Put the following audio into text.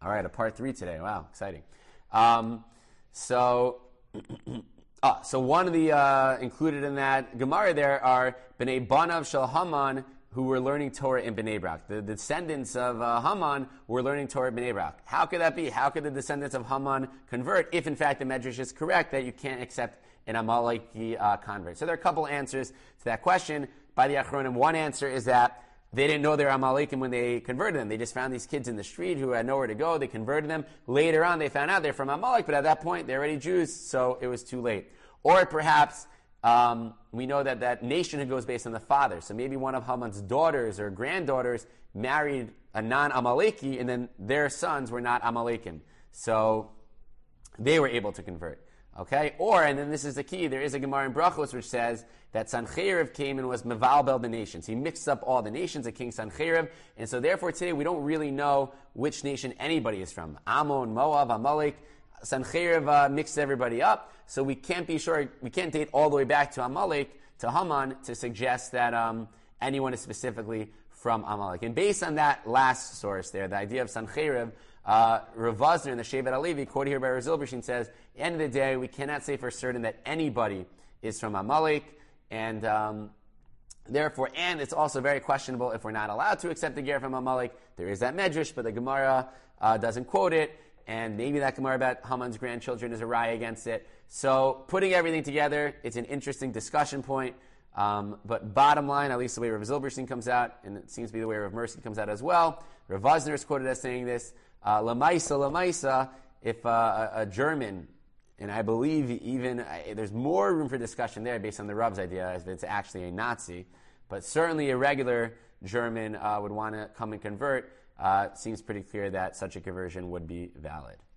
All right, a part 3 today. Wow, exciting. So one of the included in that Gemara there are Bnei Banav Shel Haman, who were learning Torah in Bnei Brak. The descendants of Haman were learning Torah in Bnei Brak. How could that be? How could the descendants of Haman convert if, in fact, the Medrash is correct that you can't accept an Amaleki convert? So there are a couple answers to that question by the Achronim. One answer is that they didn't know they were Amalekim when they converted them. They just found these kids in the street who had nowhere to go. They converted them. Later on, they found out they're from Amalek, but at that point, they're already Jews, so it was too late. Or perhaps we know that that nation goes based on the father. So maybe one of Haman's daughters or granddaughters married a non-Amaleki, and then their sons were not Amalekim. So they were able to convert. Okay? Or, and then this is the key, there is a Gemara in Brachos which says that Sancheriv came and was mevalbel the nations. He mixed up all the nations, the king Sancheriv, and so therefore today we don't really know which nation anybody is from. Ammon, Moab, Amalek. Sancheriv mixed everybody up, so we can't be sure, we can't date all the way back to Amalek, to Haman, to suggest that anyone is specifically from Amalek. And based on that last source there, the idea of Sancheriv, Rav Vosner in the Shevet HaLevi, quoted here by Rav Zilberstein, says, at the end of the day, we cannot say for certain that anybody is from Amalek, and therefore, and it's also very questionable if we're not allowed to accept the ger from Amalek. There is that medrash, but the Gemara doesn't quote it, and maybe that Gemara about Haman's grandchildren is a raya against it. So, putting everything together, it's an interesting discussion point. But bottom line, at least the way Rav Zilberstein comes out, and it seems to be the way Rav Mercy comes out as well, Rav Vosner is quoted as saying this, Lamaisa, if a German, and I believe even, there's more room for discussion there based on the Rav's idea, as if it's actually a Nazi, but certainly a regular German would want to come and convert, seems pretty clear that such a conversion would be valid.